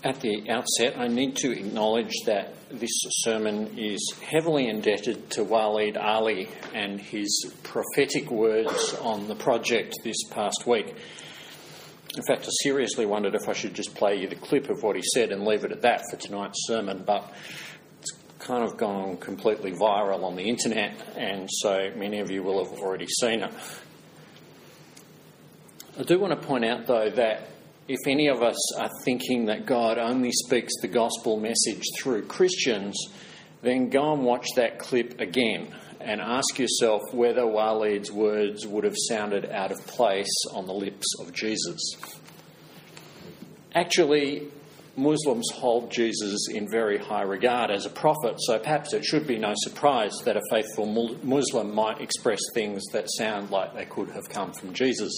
At the outset, I need to acknowledge that this sermon is heavily indebted to Waleed Ali and his prophetic words on the project this past week. In fact, I seriously wondered if I should just play you the clip of what he said and leave it at that for tonight's sermon, but it's kind of gone completely viral on the internet, and so many of you will have already seen it. I do want to point out, though, that if any of us are thinking that God only speaks the gospel message through Christians, then go and watch that clip again and ask yourself whether Waleed's words would have sounded out of place on the lips of Jesus. Actually, Muslims hold Jesus in very high regard as a prophet, so perhaps it should be no surprise that a faithful Muslim might express things that sound like they could have come from Jesus.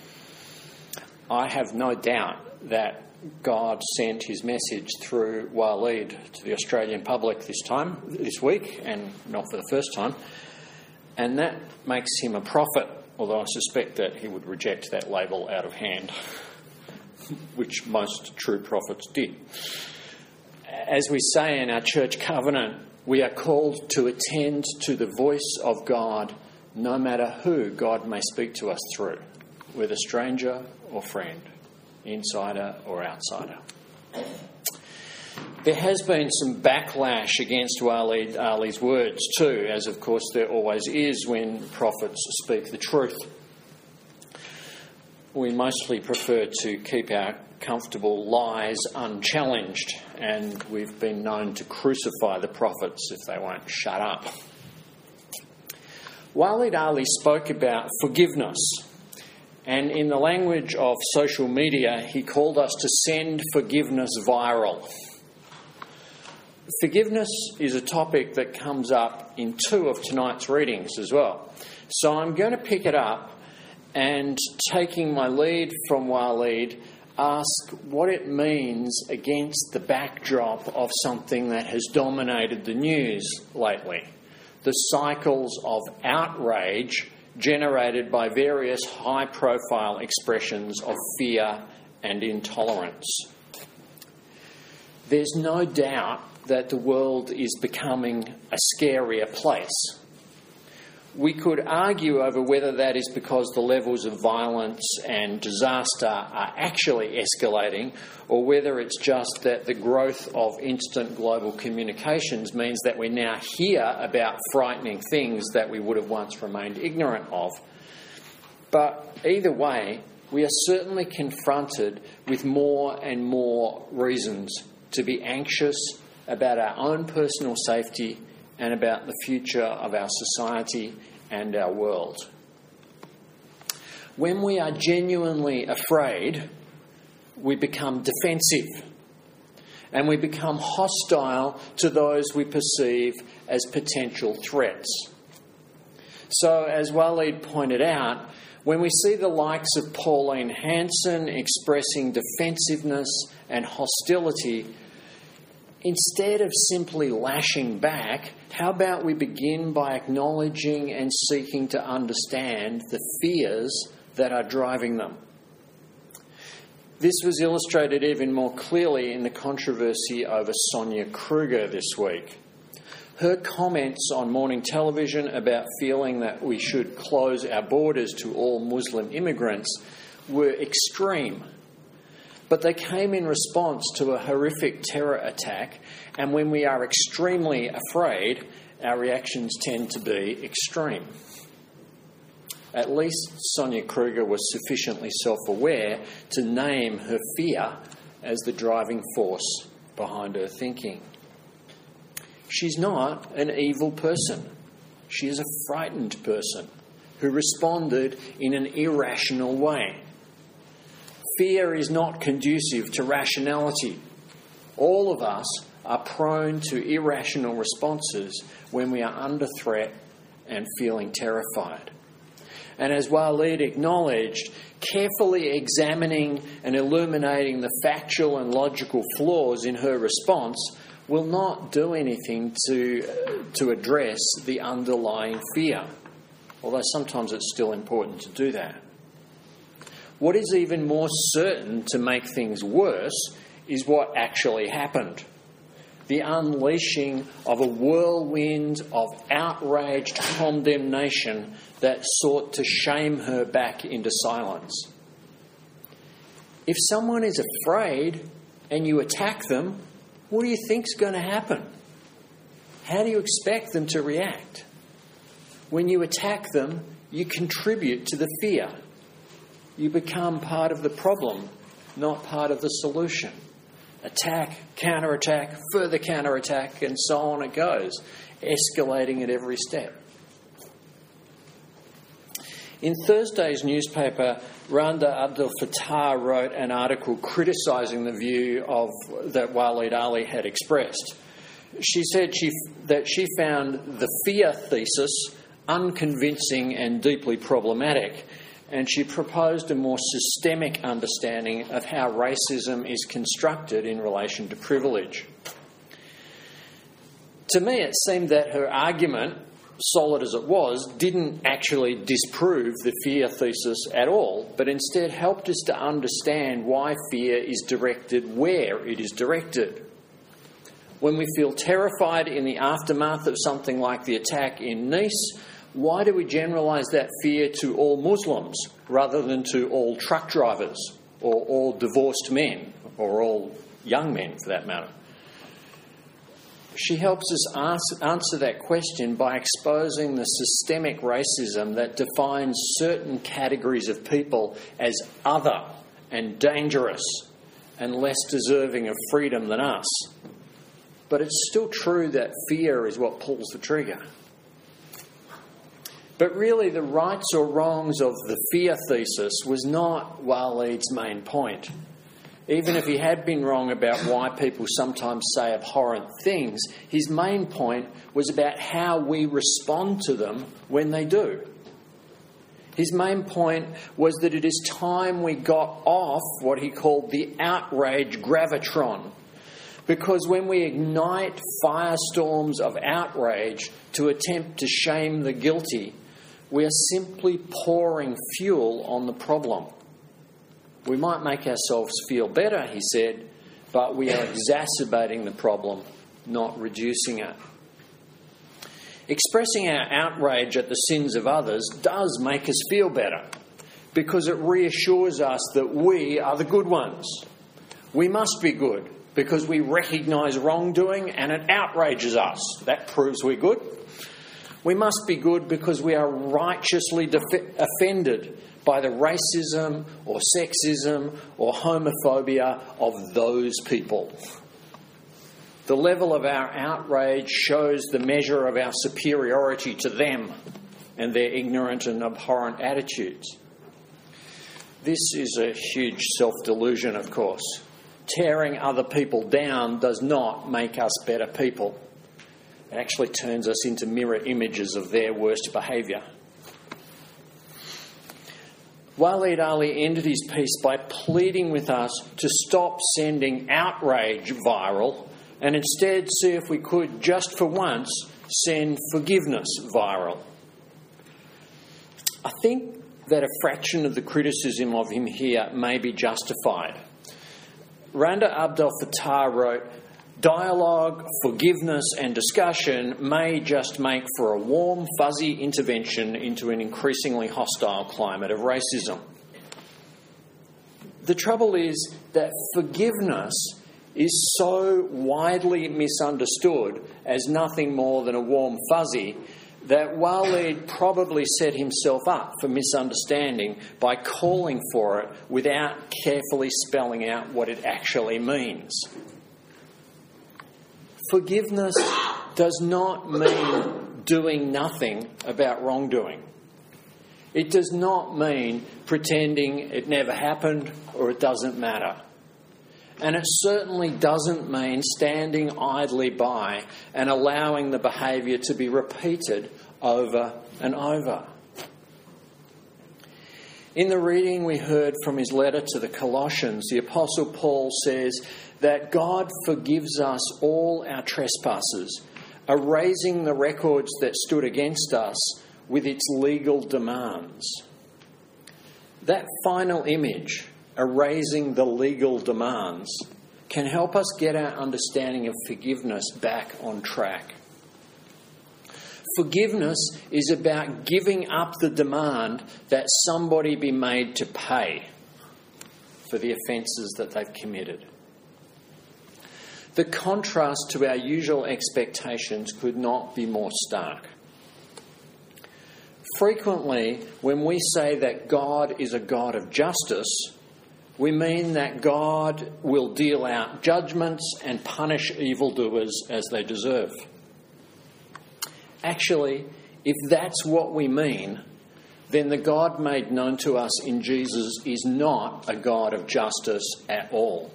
I have no doubt that God sent his message through Waleed to the Australian public this week, and not for the first time, and that makes him a prophet, although I suspect that he would reject that label out of hand, which most true prophets did. As we say in our church covenant, we are called to attend to the voice of God, no matter who God may speak to us through, whether stranger or friend, insider or outsider. There has been some backlash against Waleed Ali's words too, as of course there always is when prophets speak the truth. We mostly prefer to keep our comfortable lies unchallenged, and we've been known to crucify the prophets if they won't shut up. Waleed Ali spoke about forgiveness. And in the language of social media, he called us to send forgiveness viral. Forgiveness is a topic that comes up in two of tonight's readings as well. So I'm going to pick it up and, taking my lead from Waleed, ask what it means against the backdrop of something that has dominated the news lately: the cycles of outrage generated by various high-profile expressions of fear and intolerance. There's no doubt that the world is becoming a scarier place. We could argue over whether that is because the levels of violence and disaster are actually escalating, or whether it's just that the growth of instant global communications means that we now hear about frightening things that we would have once remained ignorant of. But either way, we are certainly confronted with more and more reasons to be anxious about our own personal safety and about the future of our society and our world. When we are genuinely afraid, we become defensive and we become hostile to those we perceive as potential threats. So, as Waleed pointed out, when we see the likes of Pauline Hanson expressing defensiveness and hostility, instead of simply lashing back, how about we begin by acknowledging and seeking to understand the fears that are driving them? This was illustrated even more clearly in the controversy over Sonia Kruger this week. Her comments on morning television about feeling that we should close our borders to all Muslim immigrants were extreme. But they came in response to a horrific terror attack, and when we are extremely afraid, our reactions tend to be extreme. At least Sonia Kruger was sufficiently self-aware to name her fear as the driving force behind her thinking. She's not an evil person. She is a frightened person who responded in an irrational way. Fear is not conducive to rationality. All of us are prone to irrational responses when we are under threat and feeling terrified. And as Waleed acknowledged, carefully examining and illuminating the factual and logical flaws in her response will not do anything to address the underlying fear, although sometimes it's still important to do that. What is even more certain to make things worse is what actually happened. The unleashing of a whirlwind of outraged condemnation that sought to shame her back into silence. If someone is afraid and you attack them, what do you think's going to happen? How do you expect them to react? When you attack them, you contribute to the fear. You become part of the problem, not part of the solution. Attack, counterattack, further counterattack, and so on it goes, escalating at every step. In Thursday's newspaper, Randa Abdel Fattah wrote an article criticising the view that Waleed Aly had expressed. She said that she found the fear thesis unconvincing and deeply problematic, and she proposed a more systemic understanding of how racism is constructed in relation to privilege. To me, it seemed that her argument, solid as it was, didn't actually disprove the fear thesis at all, but instead helped us to understand why fear is directed where it is directed. When we feel terrified in the aftermath of something like the attack in Nice, why do we generalise that fear to all Muslims rather than to all truck drivers or all divorced men or all young men for that matter? She helps us answer that question by exposing the systemic racism that defines certain categories of people as other and dangerous and less deserving of freedom than us. But it's still true that fear is what pulls the trigger. But really, the rights or wrongs of the fear thesis was not Waleed's main point. Even if he had been wrong about why people sometimes say abhorrent things, his main point was about how we respond to them when they do. His main point was that it is time we got off what he called the outrage gravitron. Because when we ignite firestorms of outrage to attempt to shame the guilty, we are simply pouring fuel on the problem. We might make ourselves feel better, he said, but we are exacerbating the problem, not reducing it. Expressing our outrage at the sins of others does make us feel better because it reassures us that we are the good ones. We must be good because we recognise wrongdoing and it outrages us. That proves we're good. We must be good because we are righteously offended by the racism or sexism or homophobia of those people. The level of our outrage shows the measure of our superiority to them and their ignorant and abhorrent attitudes. This is a huge self-delusion, of course. Tearing other people down does not make us better people. It actually turns us into mirror images of their worst behaviour. Waleed Aly ended his piece by pleading with us to stop sending outrage viral and instead see if we could, just for once, send forgiveness viral. I think that a fraction of the criticism of him here may be justified. Randa Abdel Fattah wrote, "Dialogue, forgiveness and discussion may just make for a warm, fuzzy intervention into an increasingly hostile climate of racism." The trouble is that forgiveness is so widely misunderstood as nothing more than a warm fuzzy that Waleed probably set himself up for misunderstanding by calling for it without carefully spelling out what it actually means. Forgiveness does not mean doing nothing about wrongdoing. It does not mean pretending it never happened or it doesn't matter. And it certainly doesn't mean standing idly by and allowing the behaviour to be repeated over and over. In the reading we heard from his letter to the Colossians, the Apostle Paul says that God forgives us all our trespasses, erasing the records that stood against us with its legal demands. That final image, erasing the legal demands, can help us get our understanding of forgiveness back on track. Forgiveness is about giving up the demand that somebody be made to pay for the offences that they've committed. The contrast to our usual expectations could not be more stark. Frequently, when we say that God is a God of justice, we mean that God will deal out judgments and punish evildoers as they deserve. Actually, if that's what we mean, then the God made known to us in Jesus is not a God of justice at all.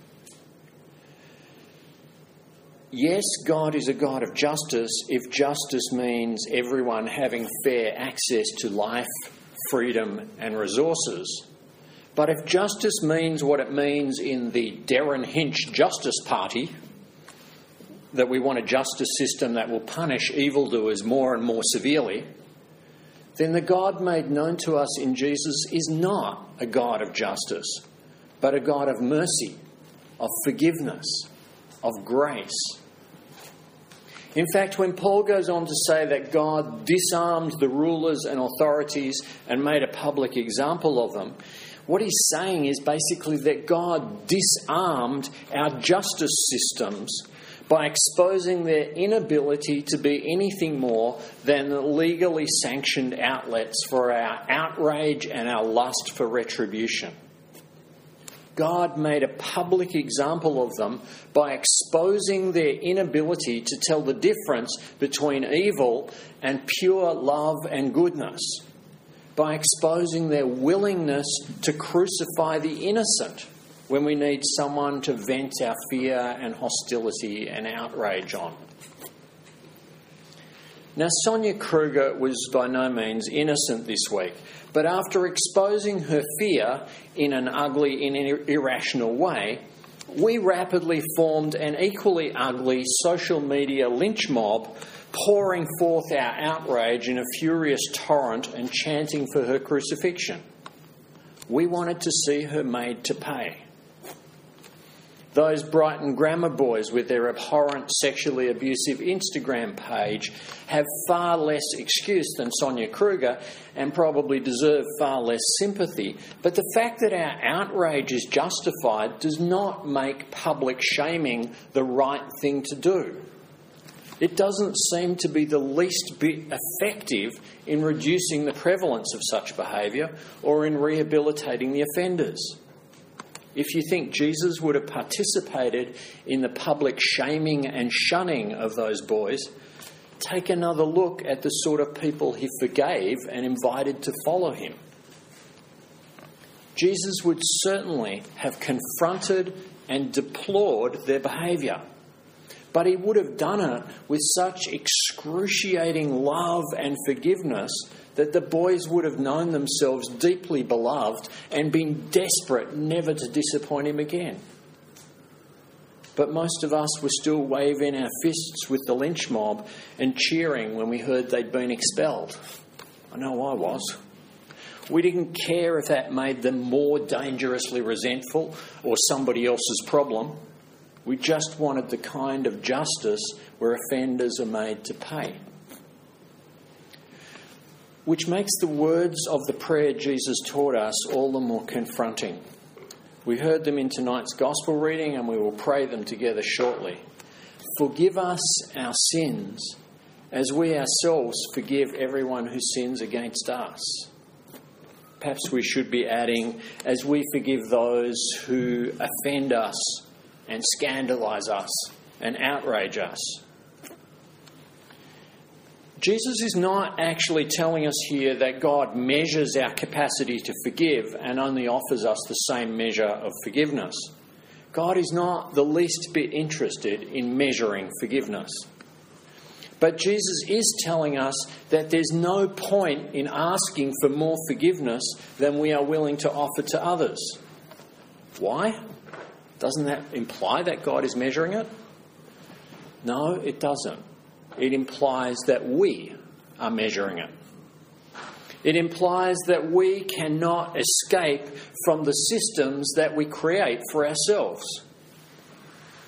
Yes, God is a God of justice if justice means everyone having fair access to life, freedom and resources. But if justice means what it means in the Darren Hinch Justice Party, that we want a justice system that will punish evildoers more and more severely, then the God made known to us in Jesus is not a God of justice, but a God of mercy, of forgiveness, of grace. In fact, when Paul goes on to say that God disarmed the rulers and authorities and made a public example of them, what he's saying is basically that God disarmed our justice systems by exposing their inability to be anything more than legally sanctioned outlets for our outrage and our lust for retribution. God made a public example of them by exposing their inability to tell the difference between evil and pure love and goodness, by exposing their willingness to crucify the innocent when we need someone to vent our fear and hostility and outrage on. Now, Sonia Kruger was by no means innocent this week, but after exposing her fear in an ugly and irrational way, we rapidly formed an equally ugly social media lynch mob, pouring forth our outrage in a furious torrent and chanting for her crucifixion. We wanted to see her made to pay. Those Brighton grammar boys with their abhorrent sexually abusive Instagram page have far less excuse than Sonia Kruger and probably deserve far less sympathy. But the fact that our outrage is justified does not make public shaming the right thing to do. It doesn't seem to be the least bit effective in reducing the prevalence of such behaviour or in rehabilitating the offenders. If you think Jesus would have participated in the public shaming and shunning of those boys, take another look at the sort of people he forgave and invited to follow him. Jesus would certainly have confronted and deplored their behaviour, but he would have done it with such excruciating love and forgiveness that the boys would have known themselves deeply beloved and been desperate never to disappoint him again. But most of us were still waving our fists with the lynch mob and cheering when we heard they'd been expelled. I know I was. We didn't care if that made them more dangerously resentful or somebody else's problem. We just wanted the kind of justice where offenders are made to pay. Which makes the words of the prayer Jesus taught us all the more confronting. We heard them in tonight's Gospel reading and we will pray them together shortly. Forgive us our sins as we ourselves forgive everyone who sins against us. Perhaps we should be adding, as we forgive those who offend us and scandalise us and outrage us. Jesus is not actually telling us here that God measures our capacity to forgive and only offers us the same measure of forgiveness. God is not the least bit interested in measuring forgiveness. But Jesus is telling us that there's no point in asking for more forgiveness than we are willing to offer to others. Why? Doesn't that imply that God is measuring it? No, it doesn't. It implies that we are measuring it. It implies that we cannot escape from the systems that we create for ourselves.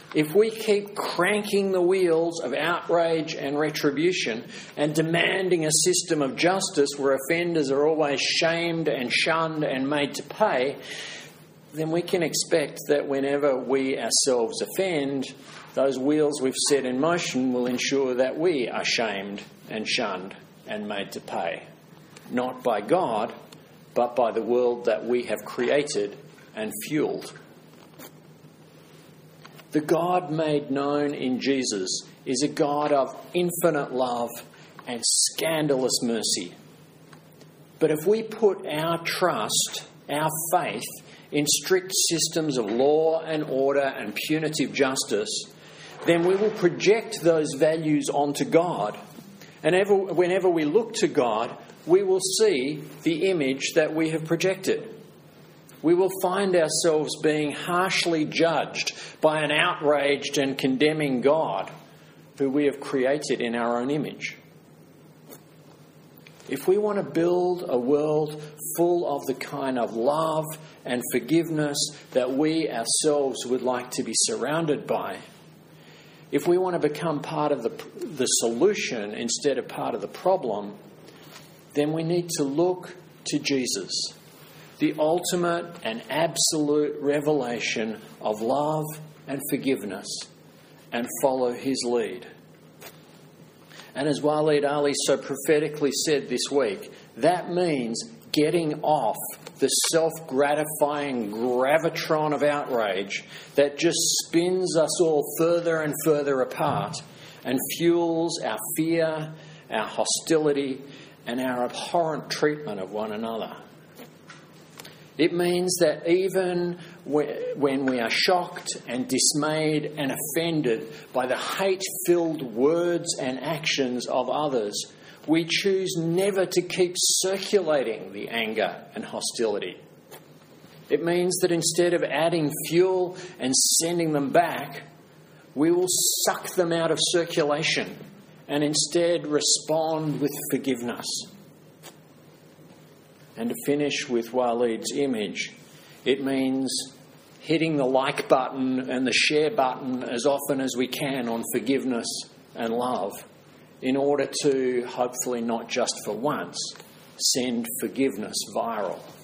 if we keep cranking the wheels of outrage and retribution and demanding a system of justice where offenders are always shamed and shunned and made to pay, then we can expect that whenever we ourselves offend, those wheels we've set in motion will ensure that we are shamed and shunned and made to pay. Not by God, but by the world that we have created and fueled. The God made known in Jesus is a God of infinite love and scandalous mercy. But if we put our trust, our faith, in strict systems of law and order and punitive justice, then we will project those values onto God. And whenever we look to God, we will see the image that we have projected. We will find ourselves being harshly judged by an outraged and condemning God who we have created in our own image. If we want to build a world full of the kind of love and forgiveness that we ourselves would like to be surrounded by, if we want to become part of the solution instead of part of the problem, then we need to look to Jesus, the ultimate and absolute revelation of love and forgiveness, and follow his lead. And as Waleed Ali so prophetically said this week, that means getting off the self-gratifying gravitron of outrage that just spins us all further and further apart and fuels our fear, our hostility, and our abhorrent treatment of one another. It means that even when we are shocked and dismayed and offended by the hate-filled words and actions of others, we choose never to keep circulating the anger and hostility. It means that instead of adding fuel and sending them back, we will suck them out of circulation and instead respond with forgiveness. And to finish with Waleed's image, it means hitting the like button and the share button as often as we can on forgiveness and love in order to, hopefully not just for once, send forgiveness viral.